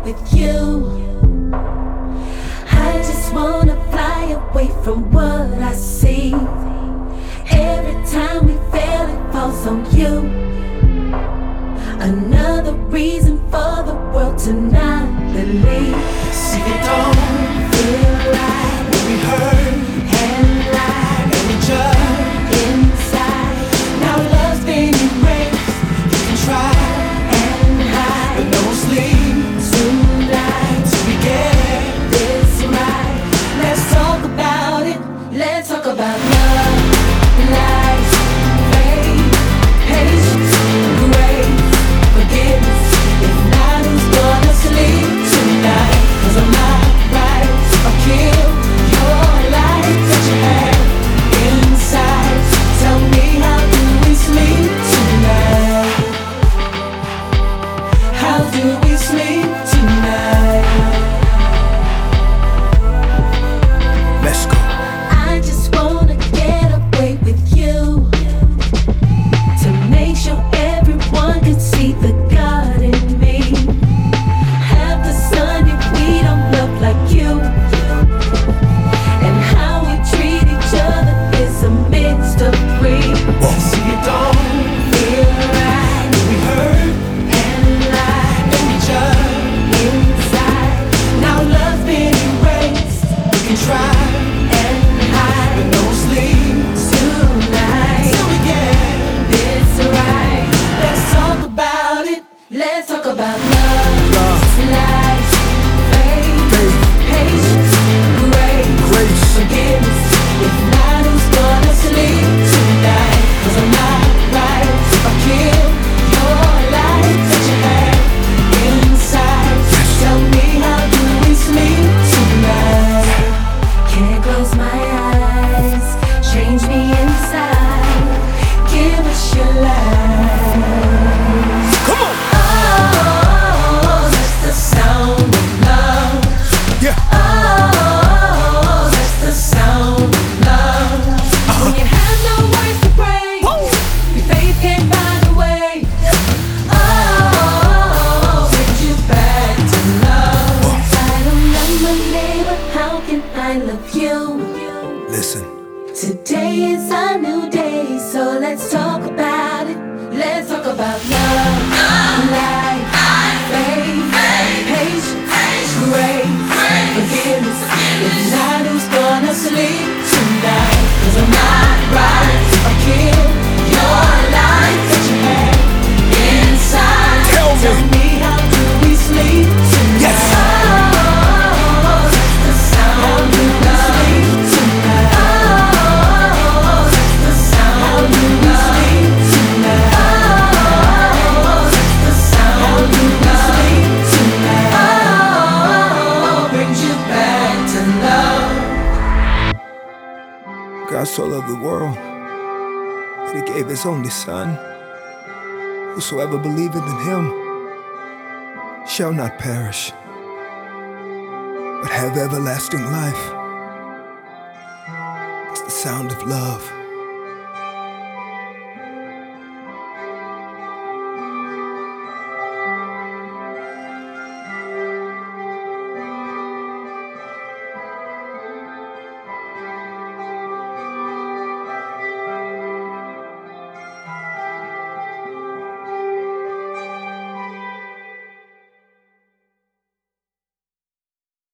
with you. I just wanna fly away from what I see. Every time we fail, it falls on you. Another reason for the world to not believe. See, it don't Feel like when we hurt and like and we judge. inside. Now love's been erased. You can try, And hide but no sleep tonight. till we get This right. Let's talk about it. Let's talk about love, life, faith, patience, grace, forgiveness. If not, who's gonna sleep tonight? 'Cause I'm not right. I'll kill your life that you have inside. Tell me, how do we sleep tonight? How do we sleep tonight? Let's go. I just wanna get away with you, to make sure everyone can see the God in me. Half the sun if we don't love like you, and how we treat each other is a mixed up breed. See, it don't Feel right when we hurt and like and we judge. inside. Now love's been erased We can try, and hide but no sleep tonight. till we get. It's right. Let's talk about it. Let's talk about love, life, faith, patience, grace, forgiveness. If not, who's gonna sleep tonight? 'Cause I'm not right. I'll kill your life that you have inside. Tell me, how do we sleep tonight? Can't close my eyes. Change me inside. Give us your life. Come on. Oh, that's the sound of love. Yeah. Oh, that's the sound of love. When you have no words to pray, your faith can't find a way. Oh, brings you back to love. I don't love my neighbor, how can I love you? Listen. Today is a new day, so let's talk about it. Let's talk about love, life, faith, patience, grace, forgiveness. If not, who's gonna sleep tonight? 'Cause I'm not right. I'll kill your life that you have inside. Tell me. How do we sleep tonight? Yes. Oh, that's the sound of love tonight. Oh, that's the sound. How do we sleep tonight? Oh, that's the sound. How do we sleep tonight? Oh, brings you back to love. God so loved the world that He gave His only Son. Whosoever believeth in Him shall not perish, but have everlasting life. It's the sound of love.